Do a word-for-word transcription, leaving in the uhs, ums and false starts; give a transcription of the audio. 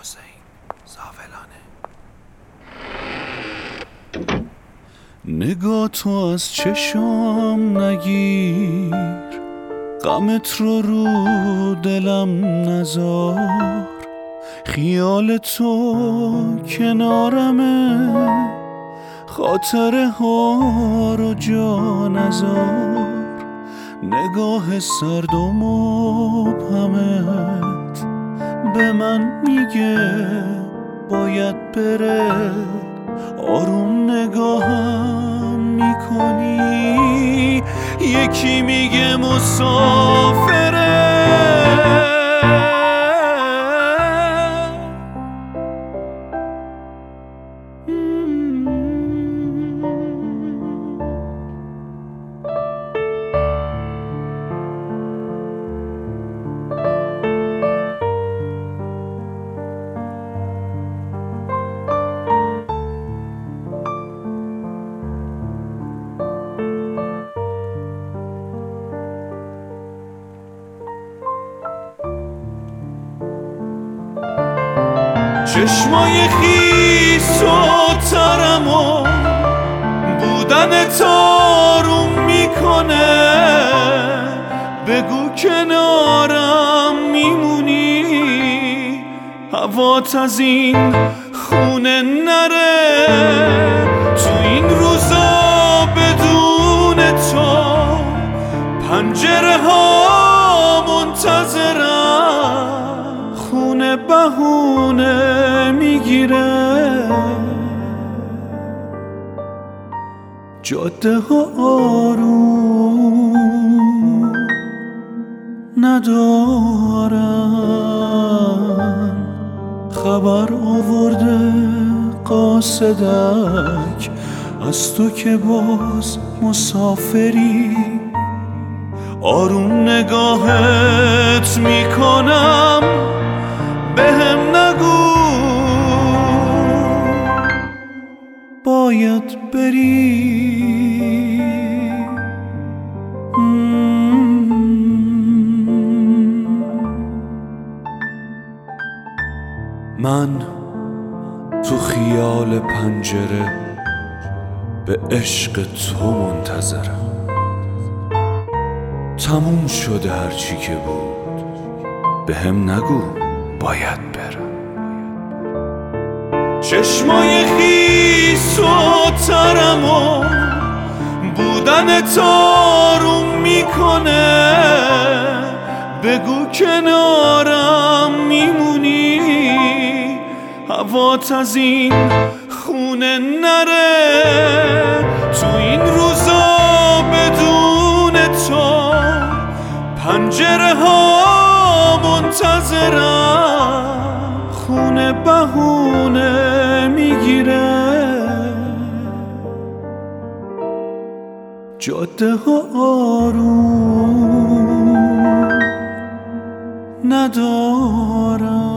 حسین زاولانه. نگاه تو از چشم نگیر، غمت رو رو دلم نذار، خیال تو کنارمه، خاطره ها رو جا نذار، نگاه سرد و مبهمت به من میگه باید بره، آروم نگاهم میکنی، یکی میگه مسافره. چشمای خیس و ترم و بودن تاروم میکنه، بگو کنارم میمونی، هوات از این خونه نره، تو این روزا بدون تو پنجره ها منتظرم، خونه بهونه میگیره، جاده ها آروم ندارن، خبر آورده قاصدک از تو که باز مسافری، آروم نگاهت میکنم بهم نگو باید بری. من تو خیال پنجره به عشق تو منتظرم، تموم شده هرچی که بود بهم نگو باید برم. چشمای خیس و ترم و بودن تاروم میکنه، بگو کنارم میمونی، هوات از این خونه نره، تو این روزا بدون تو پنجره ها منتظرم، خونه بهونه میگیره، جاده ها آروم ندارم.